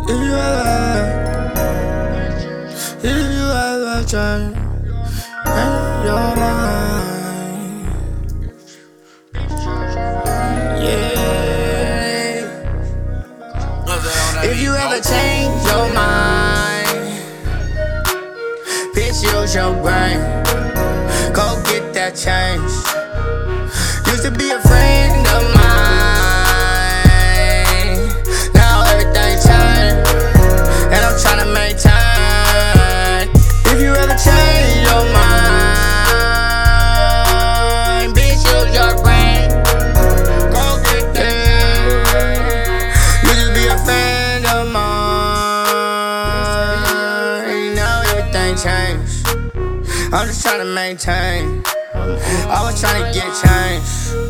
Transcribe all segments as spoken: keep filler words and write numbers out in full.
If you ever, if you ever change your mind, yeah. If you ever change your mind, bitch, use your brain. Go get that change. Used to be a friend of mine, now everything changed, and I'm tryna maintain. If you ever change your mind, bitch, use your brain. Go get that. Used to be a friend of mine, now everything changed. I'm just tryna maintain. I was tryna get change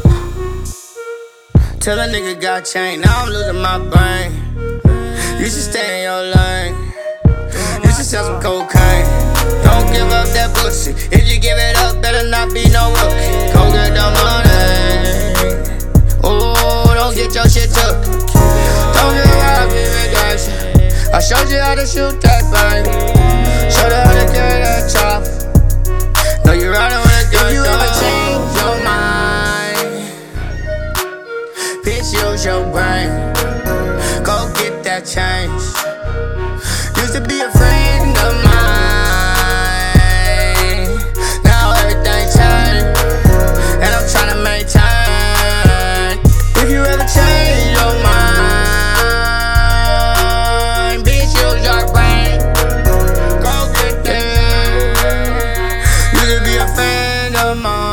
till a nigga got changed. Now I'm losing my brain. You should stay in your lane. You should sell some cocaine. Don't give up that pussy. If you give it up, better not be no rookie. Go get the money. Oh, don't get your shit took. Don't get robbed in vacation. I showed you how to shoot that bang. Showed you how to carry that chop. No, you riding with a gun. If you ever change your mind, bitch, use your brain. Go get that change. Used to be a friend of mine, now everything changed, and I'm tryna maintain. If you ever change your mind, bitch, use your brain. Go get that. Used to be a friend of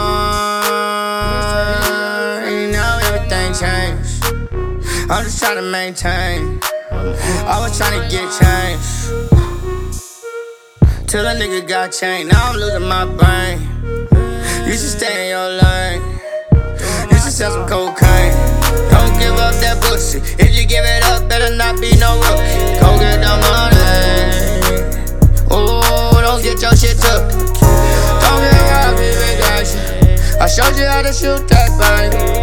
mine, now everything changed. I'm just tryna maintain. I was tryna get change till a nigga got changed. Now I'm losing my brain. You should stay in your lane. You should sell some cocaine. Don't give up that pussy. If you give it up, better not be no rookie. Go get the money. Oh, don't get your shit took. Don't get robbed in vacation. I showed you how to shoot that bang.